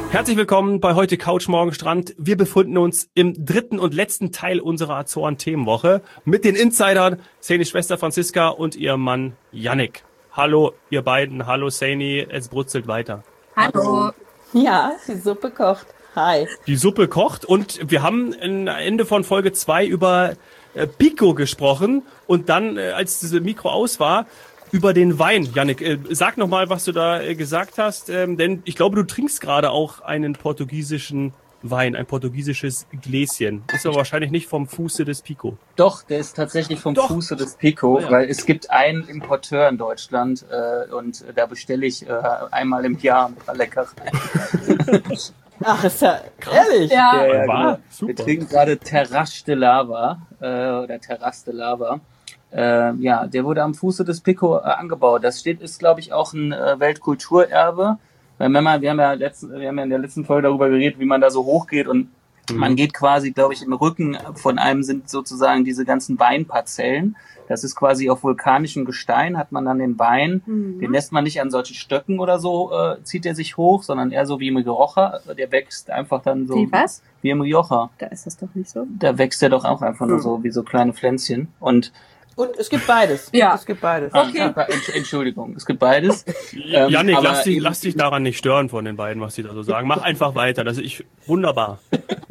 Herzlich willkommen bei heute Couch Morgen Strand. Wir befinden uns im dritten und letzten Teil unserer Azoren-Themenwoche mit den Insidern Sainys Schwester Franziska und ihrem Mann Yannick. Hallo ihr beiden, hallo Saini, es brutzelt weiter. Hallo. Ja, die Suppe kocht. Hi. Die Suppe kocht und wir haben am Ende von Folge 2 über Pico gesprochen und dann, als das Mikro aus war, über den Wein. Yannick, sag nochmal, was du da gesagt hast, denn ich glaube, du trinkst gerade auch einen portugiesischen Wein, ein portugiesisches Gläschen. Ist aber wahrscheinlich nicht vom Fuße des Pico. Doch, der ist tatsächlich vom Fuße des Pico, weil es gibt einen Importeur in Deutschland und da bestelle ich einmal im Jahr ein paar Leckereien. Ach, ist ja ehrlich. Ja, War? genau. Super. Wir trinken gerade Terrasse de Lava oder Terrasse de Lava. Ja, der wurde am Fuße des Pico angebaut. Das ist, glaube ich, auch ein Weltkulturerbe. Weil wir haben ja in der letzten Folge darüber geredet, wie man da so hochgeht und man geht quasi, glaube ich, im Rücken von einem sind sozusagen diese ganzen Weinparzellen. Das ist quasi auf vulkanischem Gestein, hat man dann den Wein, den lässt man nicht an solchen Stöcken oder so, zieht er sich hoch, sondern eher so wie im Rioja, der wächst einfach dann so. Wie was? Wie im Rioja. Da ist das doch nicht so. Da wächst er doch auch einfach nur so, wie so kleine Pflänzchen. Und es gibt beides. Ja. Es gibt beides. Okay. Entschuldigung, es gibt beides. Yannick, aber lass dich daran nicht stören von den beiden, was die da so sagen. Mach einfach weiter, das ist wunderbar.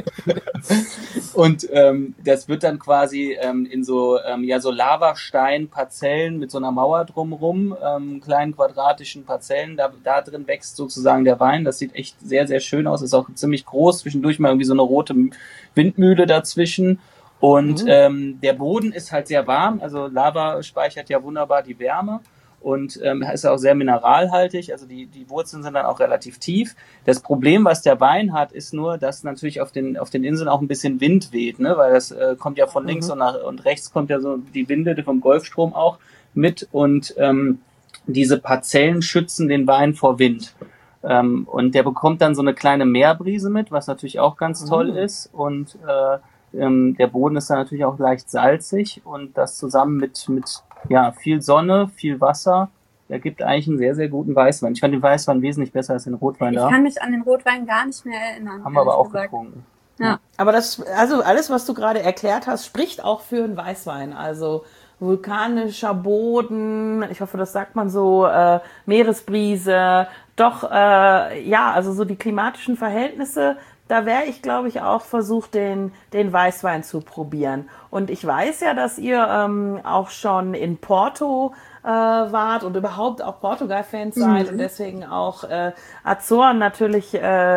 Und das wird dann quasi in so Lavastein-Parzellen mit so einer Mauer drumrum, kleinen quadratischen Parzellen, da drin wächst sozusagen der Wein. Das sieht echt sehr, sehr schön aus, ist auch ziemlich groß, zwischendurch mal irgendwie so eine rote Windmühle dazwischen. Und der Boden ist halt sehr warm, also Lava speichert ja wunderbar die Wärme und ist auch sehr mineralhaltig, also die Wurzeln sind dann auch relativ tief. Das Problem, was der Wein hat, ist nur, dass natürlich auf den Inseln auch ein bisschen Wind weht, ne? Weil das kommt ja von links und rechts kommt ja so die Winde vom Golfstrom auch mit und diese Parzellen schützen den Wein vor Wind. Und der bekommt dann so eine kleine Meerbrise mit, was natürlich auch ganz toll ist und der Boden ist dann natürlich auch leicht salzig und das zusammen mit viel Sonne, viel Wasser, ergibt eigentlich einen sehr, sehr guten Weißwein. Ich fand den Weißwein wesentlich besser als den Rotwein da. Ich kann mich an den Rotwein gar nicht mehr erinnern. Haben wir aber auch gesagt. getrunken. Ja. Aber also alles, was du gerade erklärt hast, spricht auch für einen Weißwein. Also vulkanischer Boden, ich hoffe, das sagt man so, Meeresbrise, doch, also so die klimatischen Verhältnisse. Da wäre ich, glaube ich, auch versucht, den Weißwein zu probieren. Und ich weiß ja, dass ihr auch schon in Porto wart und überhaupt auch Portugal-Fans seid und deswegen auch Azoren natürlich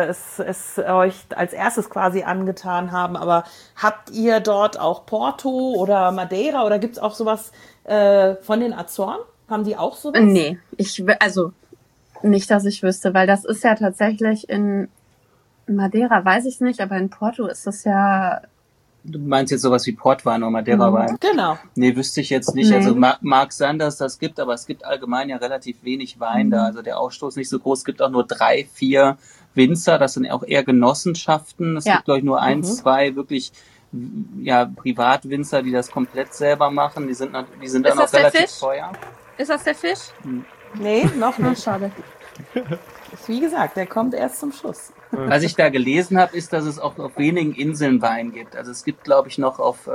es euch als erstes quasi angetan haben. Aber habt ihr dort auch Porto oder Madeira oder gibt's auch sowas von den Azoren? Haben die auch sowas? Nee, also nicht, dass ich wüsste, weil das ist ja tatsächlich in Madeira, weiß ich nicht, aber in Porto ist das ja... Du meinst jetzt sowas wie Portwein oder Madeira-Wein? Genau. Nee, wüsste ich jetzt nicht. Nee. Also mag sein, dass es das gibt, aber es gibt allgemein ja relativ wenig Wein da. Also der Ausstoß nicht so groß. Es gibt auch nur 3, 4 Winzer. Das sind auch eher Genossenschaften. Es gibt, glaube ich, nur 1, 2 wirklich Privatwinzer, die das komplett selber machen. Die sind dann auch relativ teuer. Ist das der Fisch? Nee, noch Oh, nicht. schade. Wie gesagt, der kommt erst zum Schluss. Was ich da gelesen habe, ist, dass es auch auf wenigen Inseln Wein gibt. Also es gibt, glaube ich, noch auf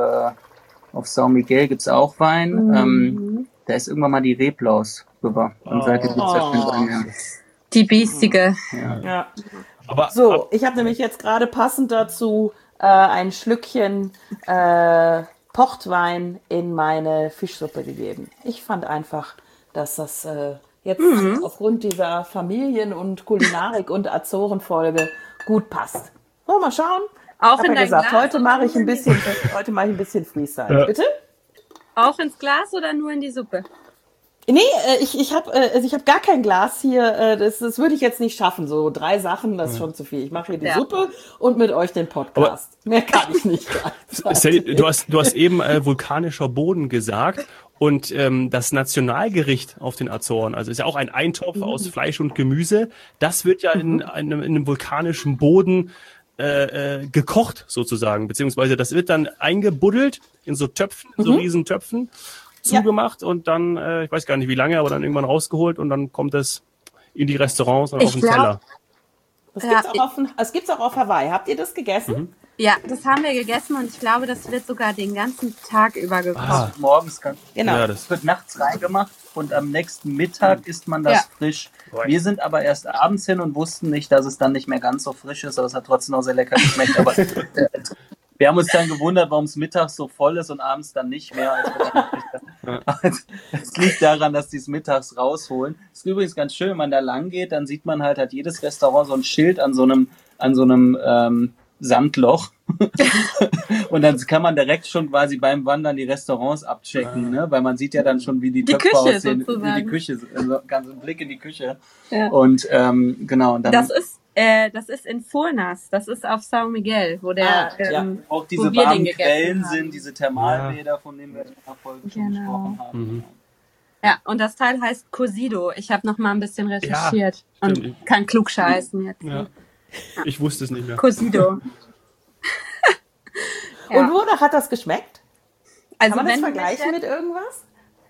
São Miguel gibt's auch Wein. Da ist irgendwann mal die Reblaus rüber. Und seitdem gibt's ja keinen Wein mehr. Die biestige. Ja. Aber So, ich habe nämlich jetzt gerade passend dazu ein Schlückchen Portwein in meine Fischsuppe gegeben. Ich fand einfach, dass das jetzt aufgrund dieser Familien- und Kulinarik- und Azoren-Folge gut passt. So, mal schauen. Auch Hab in ja dein gesagt, Glas? heute mache ich ein bisschen Freestyle. Ja. Bitte? Auch ins Glas oder nur in die Suppe? Nee, ich hab gar kein Glas hier. Das würde ich jetzt nicht schaffen. So 3 Sachen, das ist schon zu viel. Ich mache hier die Suppe und mit euch den Podcast. Mehr kann ich nicht. Sally, du hast eben vulkanischer Boden gesagt und das Nationalgericht auf den Azoren, also ist ja auch ein Eintopf aus Fleisch und Gemüse. Das wird ja in einem vulkanischen Boden gekocht sozusagen, beziehungsweise das wird dann eingebuddelt in so Töpfen, in so riesen Töpfen, zugemacht und dann, ich weiß gar nicht wie lange, aber dann irgendwann rausgeholt und dann kommt es in die Restaurants und auf den Teller. Das gibt's auch auf Hawaii. Habt ihr das gegessen? Ja, das haben wir gegessen und ich glaube, das wird sogar den ganzen Tag über gekocht. Morgens Genau. Ja, das wird nachts reingemacht und am nächsten Mittag isst man das frisch. Wir sind aber erst abends hin und wussten nicht, dass es dann nicht mehr ganz so frisch ist, aber es hat trotzdem noch sehr lecker geschmeckt. Aber wir haben uns dann gewundert, warum es mittags so voll ist und abends dann nicht mehr. Es liegt daran, dass die es mittags rausholen. Es ist übrigens ganz schön, wenn man da lang geht, dann sieht man halt, hat jedes Restaurant so ein Schild an so einem Sandloch. Und dann kann man direkt schon quasi beim Wandern die Restaurants abchecken, ne? Weil man sieht ja dann schon, wie die Töpfe Küche aussehen, sozusagen. wie die Küche, also ganz ein Blick in die Küche. Ja. Und genau. Und dann Das ist in Furnas, das ist auf São Miguel, wo der auch wo diese wir den warmen gegessen Quellen haben. sind, diese Thermalbäder, von denen wir in der Folge schon gesprochen haben. Ja, und das Teil heißt Cosido. Ich habe noch mal ein bisschen recherchiert stimmt. und kann klug scheißen jetzt. Ja. Ich wusste es nicht mehr. Cosido. Ja. Und wonach hat das geschmeckt? Also Kann man das wenn vergleichen mit irgendwas?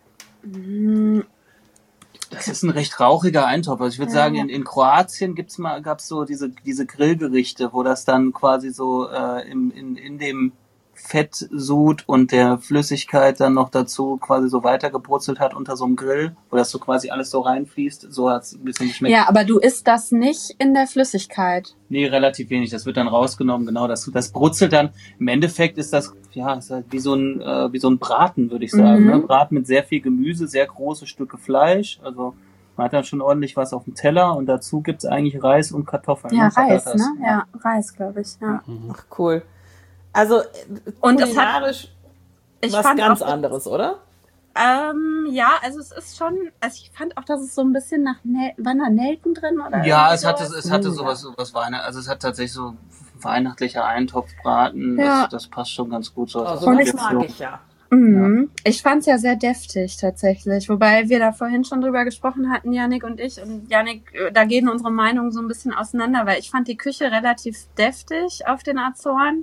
Das ist ein recht rauchiger Eintopf. Also ich würde sagen, in Kroatien gab's so diese Grillgerichte, wo das dann quasi so in dem Fettsud und der Flüssigkeit dann noch dazu quasi so weitergebrutzelt hat unter so einem Grill, wo das so quasi alles so reinfließt. So hat's ein bisschen geschmeckt. Ja, aber du isst das nicht in der Flüssigkeit. Nee, relativ wenig. Das wird dann rausgenommen, genau. Das brutzelt dann. Im Endeffekt ist das, ist halt wie so ein Braten, würde ich sagen. Ne? Braten mit sehr viel Gemüse, sehr große Stücke Fleisch. Also man hat dann schon ordentlich was auf dem Teller und dazu gibt's eigentlich Reis und Kartoffeln. Ja, ne? Reis, Patatas. ne? Ja, Reis, glaube ich. Ja. Ach, cool. Also Und kulinarisch Ich was fand ganz auch, anderes, oder? ja, also es ist schon, also ich fand auch, dass es so ein bisschen nach waren da Nelken drin oder Ja, irgendwie es hatte sowas Weihnachten, also es hat tatsächlich so weihnachtlicher Eintopfbraten, Ja. das passt schon ganz gut so. Also Und das ich mag ich ja. Mhm. Ich fand's ja sehr deftig tatsächlich, wobei wir da vorhin schon drüber gesprochen hatten, Yannick und ich. Und Yannick, da gehen unsere Meinungen so ein bisschen auseinander, weil ich fand die Küche relativ deftig auf den Azoren.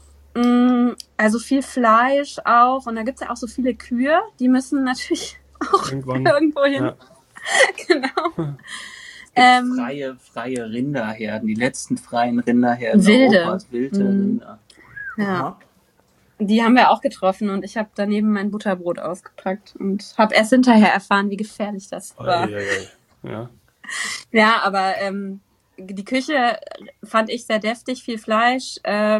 Also viel Fleisch auch. Und da gibt's ja auch so viele Kühe, die müssen natürlich auch irgendwo hin. Ja. Genau. Freie Rinderherden, die letzten freien Rinderherden Wilde. Europas, wilde Rinder. Ja. Die haben wir auch getroffen und ich habe daneben mein Butterbrot ausgepackt und habe erst hinterher erfahren, wie gefährlich das war. Ja. Ja, aber die Küche fand ich sehr deftig, viel Fleisch,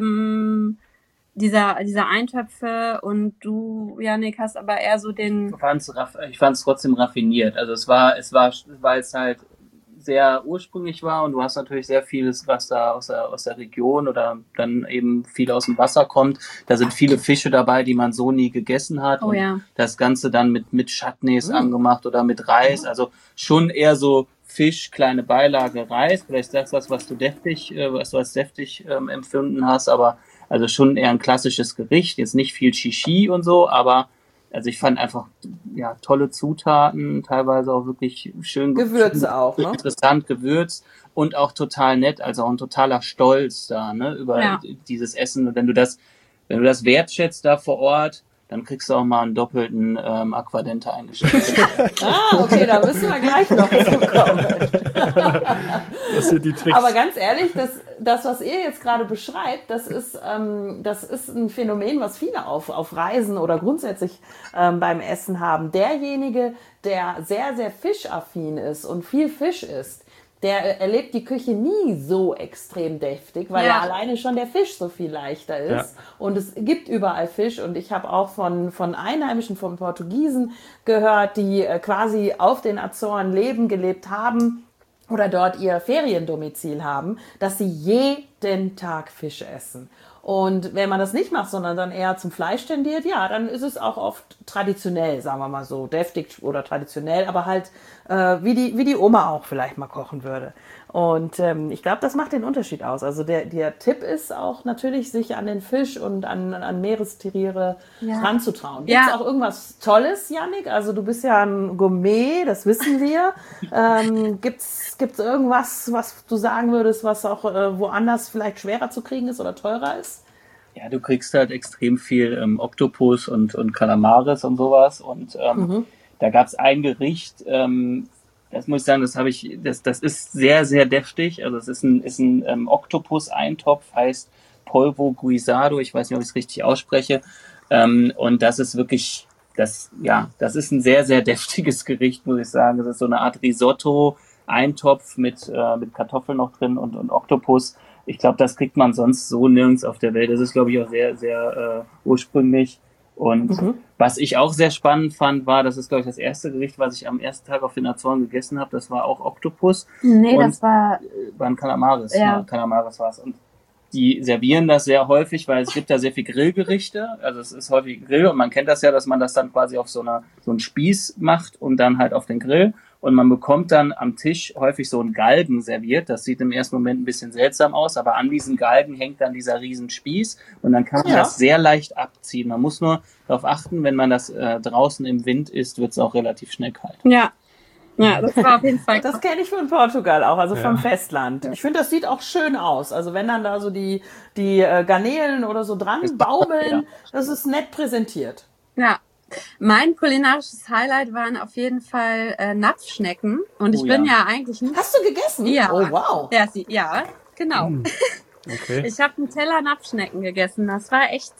dieser Eintöpfe, und du, Yannick, hast aber eher so den... Ich fand's trotzdem raffiniert. Also weil es halt sehr ursprünglich war und du hast natürlich sehr vieles, was da aus der Region oder dann eben viel aus dem Wasser kommt. Da sind viele Fische dabei, die man so nie gegessen hat. Oh, und ja. das Ganze dann mit Chutneys angemacht oder mit Reis. Also schon eher so Fisch, kleine Beilage, Reis. Vielleicht sagst du was du deftig empfunden hast, aber also schon eher ein klassisches Gericht. Jetzt nicht viel Shishi und so, aber also ich fand einfach, ja, tolle Zutaten, teilweise auch wirklich schön Gewürze auch, ne? Interessant gewürzt und auch total nett, also auch ein totaler Stolz da, ne, über dieses Essen. Und wenn du das wertschätzt da vor Ort, dann kriegst du auch mal einen doppelten Aquadente eingeschenkt. Okay, da müssen wir gleich noch zukommen. Das sind die Tricks. Aber ganz ehrlich, das, was ihr jetzt gerade beschreibt, das ist ein Phänomen, was viele auf Reisen oder grundsätzlich beim Essen haben. Derjenige, der sehr, sehr fischaffin ist und viel Fisch isst, der erlebt die Küche nie so extrem deftig, weil ja alleine schon der Fisch so viel leichter ist. Ja. Und es gibt überall Fisch. Und ich habe auch von Einheimischen, von Portugiesen gehört, die quasi auf den Azoren gelebt haben oder dort ihr Feriendomizil haben, dass sie jeden Tag Fisch essen. Und wenn man das nicht macht, sondern dann eher zum Fleisch tendiert, ja, dann ist es auch oft traditionell, sagen wir mal so, deftig oder traditionell, aber halt wie die Oma auch vielleicht mal kochen würde. Und ich glaube, das macht den Unterschied aus. Also der Tipp ist auch natürlich, sich an den Fisch und an Meerestiere ranzutrauen. Gibt es auch irgendwas Tolles, Yannick? Also du bist ja ein Gourmet, das wissen wir. Gibt's irgendwas, was du sagen würdest, was auch woanders vielleicht schwerer zu kriegen ist oder teurer ist? Ja, du kriegst halt extrem viel Oktopus und Kalamaris und sowas. Und da gab's ein Gericht, Das muss ich sagen, das ist sehr, sehr deftig. Also es ist ein Oktopus-Eintopf, heißt Polvo Guisado. Ich weiß nicht, ob ich es richtig ausspreche. Und das ist wirklich, das ist ein sehr, sehr deftiges Gericht, muss ich sagen. Das ist so eine Art Risotto-Eintopf mit Kartoffeln noch drin und Oktopus. Ich glaube, das kriegt man sonst so nirgends auf der Welt. Das ist, glaube ich, auch sehr, sehr ursprünglich. Und was ich auch sehr spannend fand, war, das ist, glaube ich, das erste Gericht, was ich am ersten Tag auf den Azoren gegessen habe. Das war auch Oktopus. Nee, und das war... waren Calamares. Ja. Calamares war es. Und die servieren das sehr häufig, weil es gibt da sehr viel Grillgerichte. Also es ist häufig ein Grill und man kennt das ja, dass man das dann quasi auf so einen Spieß macht und dann halt auf den Grill. Und man bekommt dann am Tisch häufig so einen Galgen serviert. Das sieht im ersten Moment ein bisschen seltsam aus, aber an diesen Galgen hängt dann dieser riesen Spieß und dann kann man das sehr leicht abziehen. Man muss nur darauf achten, wenn man das draußen im Wind isst, wird es auch relativ schnell kalt. Ja, das war auf jeden Fall... Das kenne ich von Portugal auch, also vom Festland. Ich finde, das sieht auch schön aus. Also wenn dann da so die Garnelen oder so dran baumeln, das ist nett präsentiert. Ja. Mein kulinarisches Highlight waren auf jeden Fall Napfschnecken. Und ich bin ja eigentlich nicht... Hast du gegessen? Ja. Oh, wow. Ja, genau. Okay. Ich habe einen Teller Napfschnecken gegessen. Das war echt,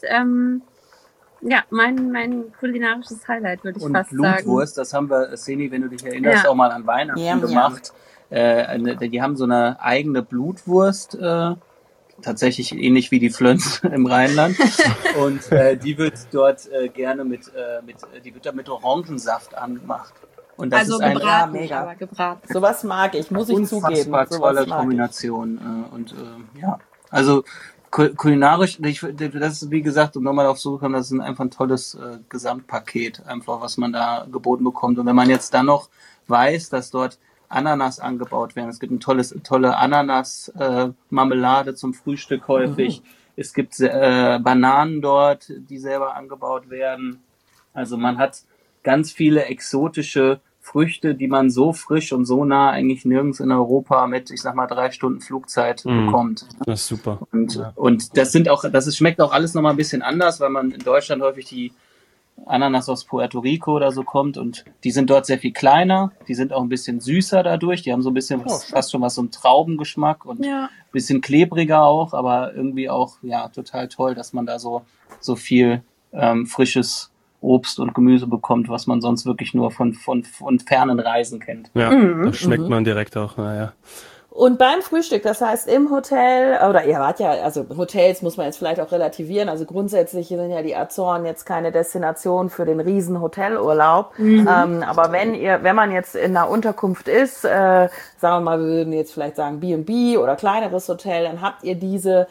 mein kulinarisches Highlight, würde ich und fast sagen. Blutwurst, das haben wir, Seni, wenn du dich erinnerst, auch mal an Weihnachten gemacht. Die haben so eine eigene Blutwurst, tatsächlich ähnlich wie die Flöns im Rheinland. Und die wird dort gerne mit Orangensaft angemacht. Und das also ist ein gebraten, mega. aber gebraten. Sowas mag ich, muss ich zugeben. unfassbar tolle Kombination. Also kulinarisch, das ist wie gesagt, um nochmal darauf zurückzukommen, das ist einfach ein tolles Gesamtpaket, einfach was man da geboten bekommt. Und wenn man jetzt dann noch weiß, dass dort Ananas angebaut werden, es gibt eine tolle Ananas-Marmelade zum Frühstück häufig, es gibt Bananen dort, die selber angebaut werden. Also man hat ganz viele exotische Früchte, die man so frisch und so nah eigentlich nirgends in Europa mit, ich sag mal, 3 Stunden Flugzeit bekommt. Das ist super. Und das schmeckt auch alles nochmal ein bisschen anders, weil man in Deutschland häufig die Ananas aus Puerto Rico oder so kommt und die sind dort sehr viel kleiner, die sind auch ein bisschen süßer dadurch, die haben so ein bisschen fast schon was so einen Traubengeschmack und ein bisschen klebriger auch, aber irgendwie auch, total toll, dass man da so viel frisches Obst und Gemüse bekommt, was man sonst wirklich nur von fernen Reisen kennt. Ja, das schmeckt man direkt auch, naja. Und beim Frühstück, das heißt im Hotel, oder ihr wart ja, also Hotels muss man jetzt vielleicht auch relativieren, also grundsätzlich sind ja die Azoren jetzt keine Destination für den riesen Hotelurlaub, aber wenn man jetzt in einer Unterkunft ist, sagen wir mal, wir würden jetzt vielleicht sagen B&B oder kleineres Hotel, dann habt ihr diese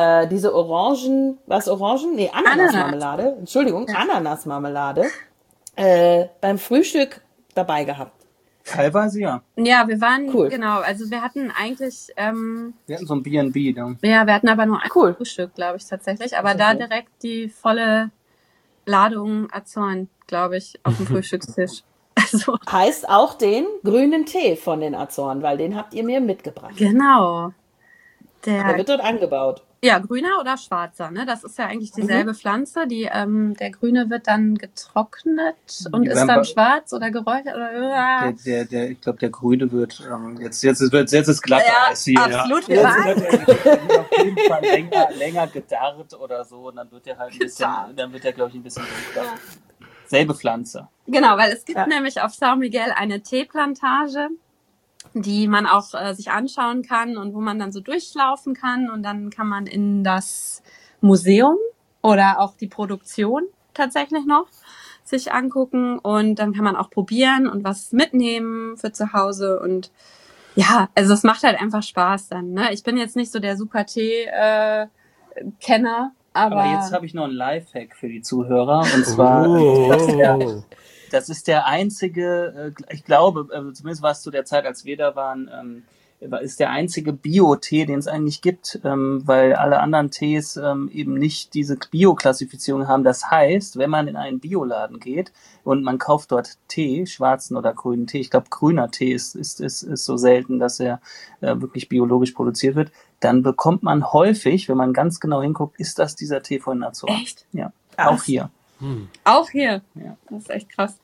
Ananasmarmelade, Ananasmarmelade, beim Frühstück dabei gehabt. Teilweise ja. Ja, wir waren, cool. Genau, also wir hatten eigentlich... wir hatten so ein B&B da. Ja, wir hatten aber nur ein Frühstück, glaube ich, tatsächlich. Aber da direkt die volle Ladung Azoren, glaube ich, auf dem Frühstückstisch. Also. Heißt auch den grünen Tee von den Azoren, weil den habt ihr mir mitgebracht. Genau. Der wird dort angebaut. Ja, grüner oder schwarzer, ne? Das ist ja eigentlich dieselbe Pflanze. Der grüne wird dann getrocknet und ist dann schwarz oder geräuchert oder ich glaube, der grüne wird jetzt ist Glatteis hier. Absolut. Ja. Jetzt wird auf jeden Fall länger gedarrt oder so und dann wird der halt glaube ich ein bisschen dunkler. Selbe Pflanze. Genau, weil es gibt nämlich auf São Miguel eine Teeplantage, die man auch sich anschauen kann und wo man dann so durchlaufen kann und dann kann man in das Museum oder auch die Produktion tatsächlich noch sich angucken und dann kann man auch probieren und was mitnehmen für zu Hause und ja, also es macht halt einfach Spaß dann, ne? Ich bin jetzt nicht so der super Tee-Kenner, aber jetzt habe ich noch einen Lifehack für die Zuhörer und zwar das ist der einzige, ich glaube, zumindest war es zu der Zeit, als wir da waren, ist der einzige Bio-Tee, den es eigentlich gibt, weil alle anderen Tees eben nicht diese Bio-Klassifizierung haben. Das heißt, wenn man in einen Bioladen geht und man kauft dort Tee, schwarzen oder grünen Tee, ich glaube grüner Tee ist so selten, dass er wirklich biologisch produziert wird, dann bekommt man häufig, wenn man ganz genau hinguckt, ist das dieser Tee von Azoren. Echt? Ja, auch hier. Auch hier? Ja. Das ist echt krass.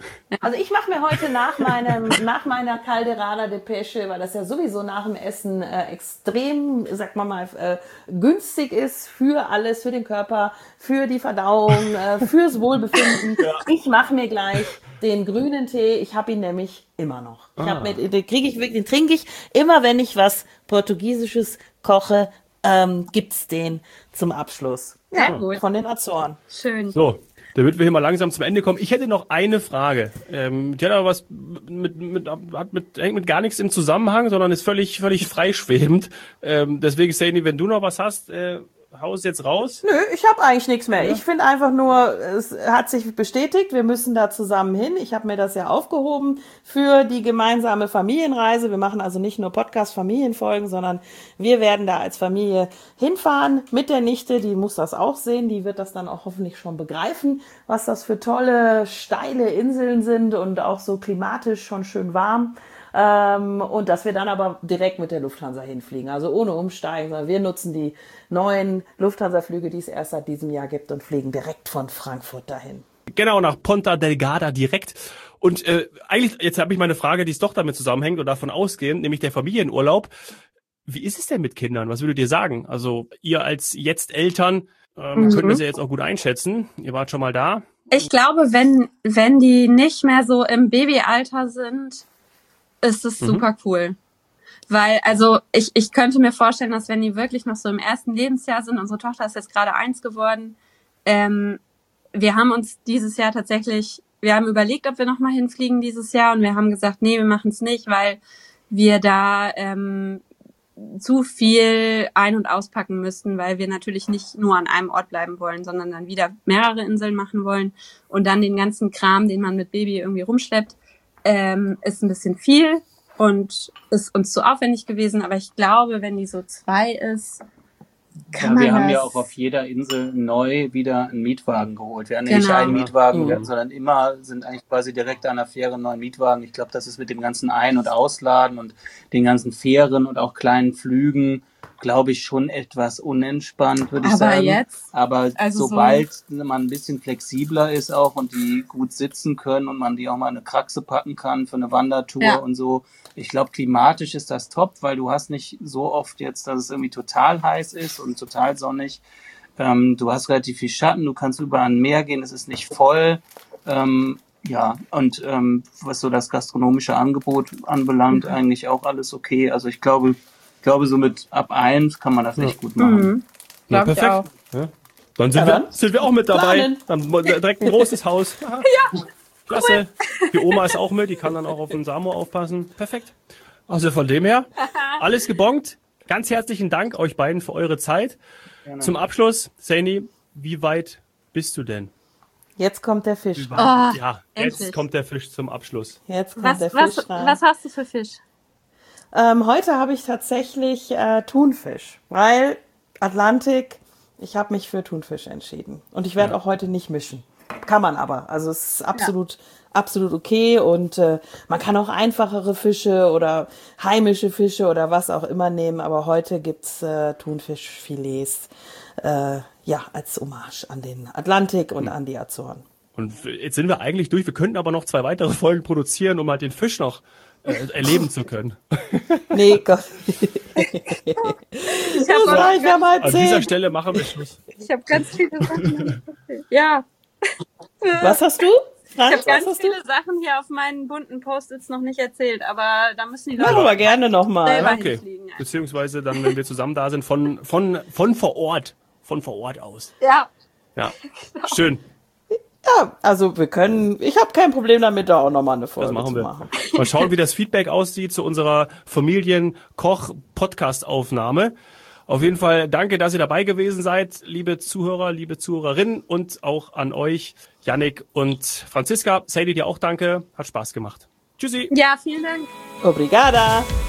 Also ich mache mir heute nach meiner Calderada de Pesce, weil das ja sowieso nach dem Essen extrem, sag mal, günstig ist für alles, für den Körper, für die Verdauung, fürs Wohlbefinden. Ja. Ich mache mir gleich den grünen Tee. Ich habe ihn nämlich immer noch. Den trinke ich immer, wenn ich was Portugiesisches koche, gibt's den zum Abschluss. Ja, gut. Von den Azoren. Schön. So. Damit wir hier mal langsam zum Ende kommen. Ich hätte noch eine Frage. Die hat aber was hängt mit gar nichts im Zusammenhang, sondern ist völlig freischwebend. Deswegen, Saini, wenn du noch was hast, hau es jetzt raus. Nö, ich habe eigentlich nichts mehr. Ja. Ich finde einfach nur, es hat sich bestätigt, wir müssen da zusammen hin. Ich habe mir das ja aufgehoben für die gemeinsame Familienreise. Wir machen also nicht nur Podcast-Familienfolgen, sondern wir werden da als Familie hinfahren mit der Nichte. Die muss das auch sehen. Die wird das dann auch hoffentlich schon begreifen, was das für tolle, steile Inseln sind und auch so klimatisch schon schön warm. Und dass wir dann aber direkt mit der Lufthansa hinfliegen, also ohne Umsteigen, sondern wir nutzen die neuen Lufthansa-Flüge, die es erst seit diesem Jahr gibt und fliegen direkt von Frankfurt dahin. Genau, nach Ponta Delgada direkt. Und eigentlich, jetzt habe ich meine Frage, die es doch damit zusammenhängt und davon ausgehend, nämlich der Familienurlaub. Wie ist es denn mit Kindern? Was würdet ihr sagen? Also ihr als jetzt Eltern könnt das ja jetzt auch gut einschätzen. Ihr wart schon mal da. Ich glaube, wenn die nicht mehr so im Babyalter sind, ist es super cool. Weil, also ich könnte mir vorstellen, dass wenn die wirklich noch so im ersten Lebensjahr sind, unsere Tochter ist jetzt gerade 1 geworden, wir haben uns dieses Jahr tatsächlich, wir haben überlegt, ob wir nochmal hinfliegen dieses Jahr und wir haben gesagt, nee, wir machen es nicht, weil wir da zu viel ein- und auspacken müssten, weil wir natürlich nicht nur an einem Ort bleiben wollen, sondern dann wieder mehrere Inseln machen wollen und dann den ganzen Kram, den man mit Baby irgendwie rumschleppt, ist ein bisschen viel und ist uns zu aufwendig gewesen, aber ich glaube, wenn die so 2 ist, kann man wir haben das... ja auch auf jeder Insel neu wieder einen Mietwagen geholt. Wir haben ja nicht einen Mietwagen, sondern immer sind eigentlich quasi direkt an der Fähre einen neuen Mietwagen. Ich glaube, das ist mit dem ganzen Ein- und Ausladen und den ganzen Fähren und auch kleinen Flügen, glaube ich, schon etwas unentspannt, würde ich sagen. Aber also sobald man ein bisschen flexibler ist auch und die gut sitzen können und man die auch mal in eine Kraxe packen kann für eine Wandertour und so. Ich glaube, klimatisch ist das top, weil du hast nicht so oft jetzt, dass es irgendwie total heiß ist und total sonnig. Du hast relativ viel Schatten, du kannst über ein Meer gehen, es ist nicht voll. Was so das gastronomische Angebot anbelangt, eigentlich auch alles okay. Also ich glaube, so mit ab 1 kann man das echt gut machen. Ja, perfekt. Ja. Dann sind wir auch mit dabei. Dann direkt ein großes Haus. Ja. Klasse. Die Oma ist auch mit, die kann dann auch auf den Samu aufpassen. Perfekt. Also von dem her, alles gebongt. Ganz herzlichen Dank euch beiden für eure Zeit. Gerne. Zum Abschluss, Saini, wie weit bist du denn? Jetzt kommt der Fisch. Ja, jetzt kommt der Fisch zum Abschluss. Jetzt kommt der Fisch rein. Was hast du für Fisch? Heute habe ich tatsächlich Thunfisch, weil Atlantik, ich habe mich für Thunfisch entschieden. Und ich werde auch heute nicht mischen. Kann man aber. Also es ist absolut okay und man kann auch einfachere Fische oder heimische Fische oder was auch immer nehmen, aber heute gibt's Thunfischfilets als Hommage an den Atlantik und an die Azoren. Und jetzt sind wir eigentlich durch. Wir könnten aber noch 2 weitere Folgen produzieren, um halt den Fisch noch erleben zu können. Nee, Gott. An dieser Stelle machen wir Schluss. Ich habe ganz viele Sachen. Ja. Was hast du? Franz, ich habe ganz viele Sachen hier auf meinen bunten Post-its noch nicht erzählt, aber da müssen die Leute aber gerne nochmal. Okay. Beziehungsweise dann, wenn wir zusammen da sind, von vor Ort aus. Ja. Ja. Schön. Ja, also ich habe kein Problem damit, da auch nochmal eine Folge zu machen. Mal schauen, wie das Feedback aussieht zu unserer Familienkoch-Podcast-Aufnahme. Auf jeden Fall danke, dass ihr dabei gewesen seid, liebe Zuhörer, liebe Zuhörerinnen und auch an euch, Yannick und Franziska. Saini, dir auch danke, hat Spaß gemacht. Tschüssi. Ja, vielen Dank. Obrigada.